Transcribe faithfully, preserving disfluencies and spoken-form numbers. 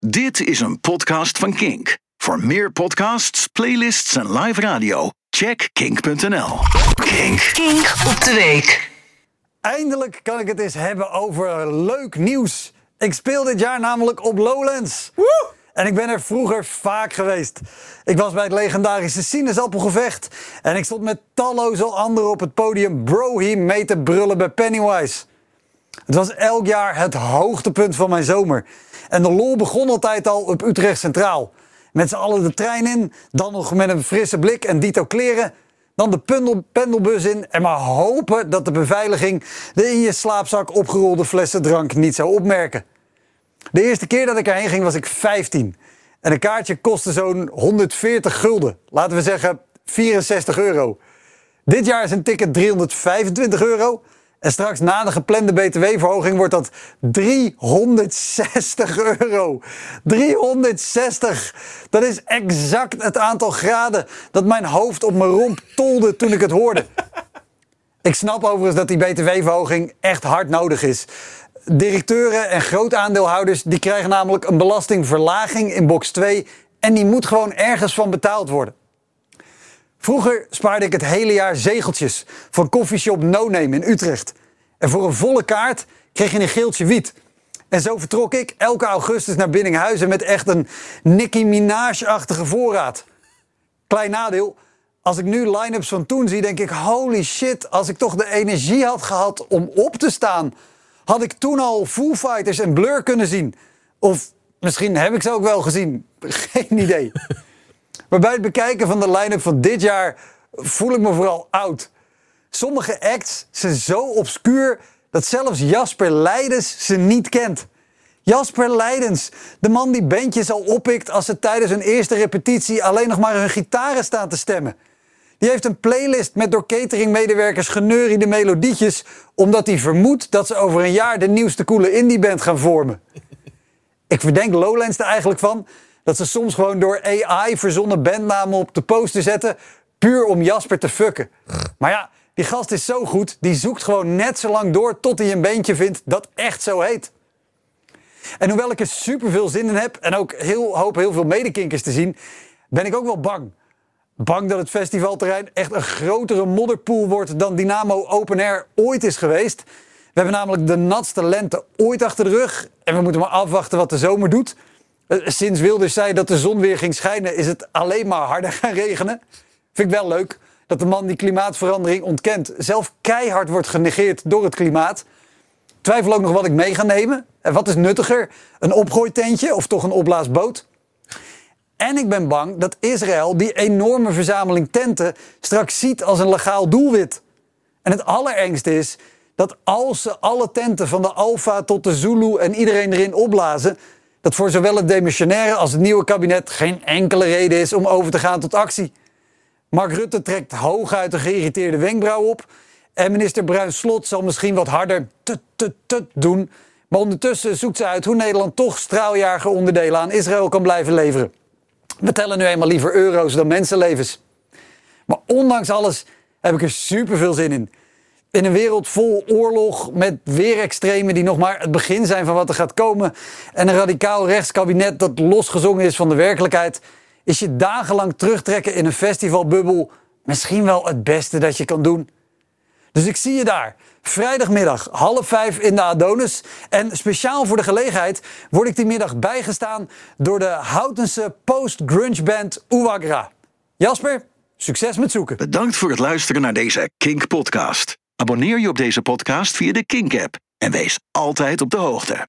Dit is een podcast van Kink. Voor meer podcasts, playlists en live radio, check kink punt n l. Kink. Kink op de week. Eindelijk kan ik het eens hebben over leuk nieuws. Ik speel dit jaar namelijk op Lowlands. Woe! En ik ben er vroeger vaak geweest. Ik was bij het legendarische Sinaasappelgevecht. En ik stond met talloze anderen op het podium Brohiem mee te brullen bij Pennywise. Het was elk jaar het hoogtepunt van mijn zomer. En de lol begon altijd al op Utrecht Centraal. Met z'n allen de trein in, dan nog met een frisse blik en dito kleren. Dan de pendel, pendelbus in en maar hopen dat de beveiliging de in je slaapzak opgerolde flessen drank niet zou opmerken. De eerste keer dat ik erheen ging was ik vijftien. En een kaartje kostte zo'n honderdveertig gulden. Laten we zeggen vierenzestig euro. Dit jaar is een ticket driehonderdvijfentwintig euro. En straks na de geplande B T W-verhoging wordt dat driehonderdzestig euro. driehonderdzestig! Dat is exact het aantal graden dat mijn hoofd op mijn romp tolde toen ik het hoorde. Ik snap overigens dat die B T W-verhoging echt hard nodig is. Directeuren en grootaandeelhouders die krijgen namelijk een belastingverlaging in box twee... en die moet gewoon ergens van betaald worden. Vroeger spaarde ik het hele jaar zegeltjes van koffieshop No Name in Utrecht. En voor een volle kaart kreeg je een geeltje wiet. En zo vertrok ik elke augustus naar Biddinghuizen met echt een Nicki Minaj-achtige voorraad. Klein nadeel, als ik nu line-ups van toen zie, denk ik, holy shit, als ik toch de energie had gehad om op te staan, had ik toen al Foo Fighters en Blur kunnen zien. Of misschien heb ik ze ook wel gezien. Geen idee. Maar bij het bekijken van de line-up van dit jaar voel ik me vooral oud. Sommige acts zijn zo obscuur dat zelfs Jasper Leidens ze niet kent. Jasper Leidens, de man die bandjes al oppikt als ze tijdens hun eerste repetitie alleen nog maar hun gitaren staan te stemmen. Die heeft een playlist met door cateringmedewerkers geneuriede melodietjes, omdat hij vermoedt dat ze over een jaar de nieuwste coole indieband gaan vormen. Ik verdenk Lowlands er eigenlijk van dat ze soms gewoon door A I verzonnen bandnamen op de poster zetten, puur om Jasper te fucken. Maar ja, die gast is zo goed, die zoekt gewoon net zo lang door tot hij een bandje vindt dat echt zo heet. En hoewel ik er super veel zin in heb en ook heel, hoop heel veel medekinkers te zien, ben ik ook wel bang. Bang dat het festivalterrein echt een grotere modderpoel wordt dan Dynamo Open Air ooit is geweest. We hebben namelijk de natste lente ooit achter de rug en we moeten maar afwachten wat de zomer doet. Sinds Wilders zei dat de zon weer ging schijnen, is het alleen maar harder gaan regenen. Vind ik wel leuk dat de man die klimaatverandering ontkent zelf keihard wordt genegeerd door het klimaat. Twijfel ook nog wat ik mee ga nemen. En wat is nuttiger? Een opgooitentje of toch een opblaasboot? En ik ben bang dat Israël die enorme verzameling tenten straks ziet als een legaal doelwit. En het allerergste is dat als ze alle tenten van de Alfa tot de Zulu en iedereen erin opblazen, dat voor zowel het demissionaire als het nieuwe kabinet geen enkele reden is om over te gaan tot actie. Mark Rutte trekt hooguit een geïrriteerde wenkbrauw op en minister Bruins-Slot zal misschien wat harder tut tut tut doen, maar ondertussen zoekt ze uit hoe Nederland toch straaljageronderdelen aan Israël kan blijven leveren. We tellen nu eenmaal liever euro's dan mensenlevens. Maar ondanks alles heb ik er super veel zin in. In een wereld vol oorlog, met weerextremen die nog maar het begin zijn van wat er gaat komen, en een radicaal rechtskabinet dat losgezongen is van de werkelijkheid, is je dagenlang terugtrekken in een festivalbubbel misschien wel het beste dat je kan doen. Dus ik zie je daar, vrijdagmiddag half vijf in de Adonis. En speciaal voor de gelegenheid word ik die middag bijgestaan door de Houtense post-grunge band Uwagra. Jasper, succes met zoeken. Bedankt voor het luisteren naar deze Kink podcast. Abonneer je op deze podcast via de Kink app en wees altijd op de hoogte.